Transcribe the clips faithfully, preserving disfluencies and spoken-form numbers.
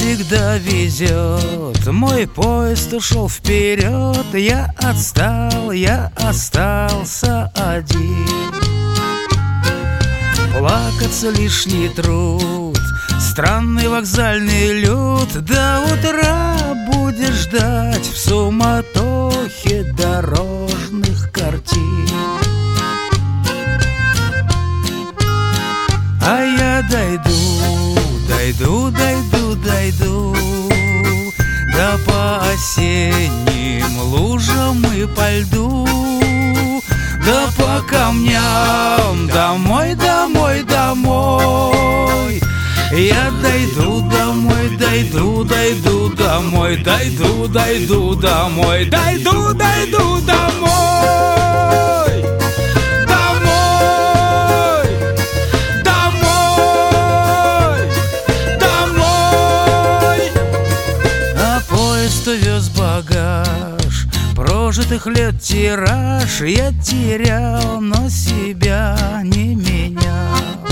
всегда везет. Мой поезд ушел вперед, я отстал, я остался один. Плакаться лишний труд, странный вокзальный люд. До утра будешь ждать в суматохе дорожных картин. А я дойду, дойду, дойду, дойду да по осенним лужам и по льду, да по камням домой, домой, домой. Я дойду домой, дойду, дойду домой, дойду, дойду домой, дойду, дойду домой. Домой, домой, домой. А поезд увез багаж, прожитых лет тираж. Я терял, но себя не менял.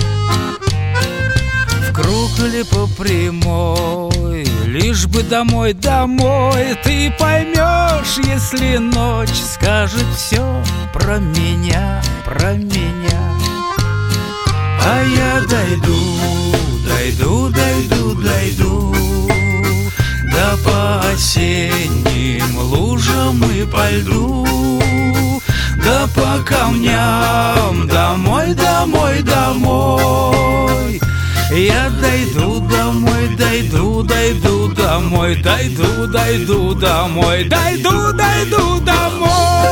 В круг или по прямой, лишь бы домой, домой. Ты поймешь, если ночь скажет все про меня, про меня. А я дойду, дойду, дойду, дойду да по осенним лужам и по льду, да по камням домой, домой, домой. Я дойду домой, дойду, дойду домой, дойду, дойду домой, дойду, дойду домой.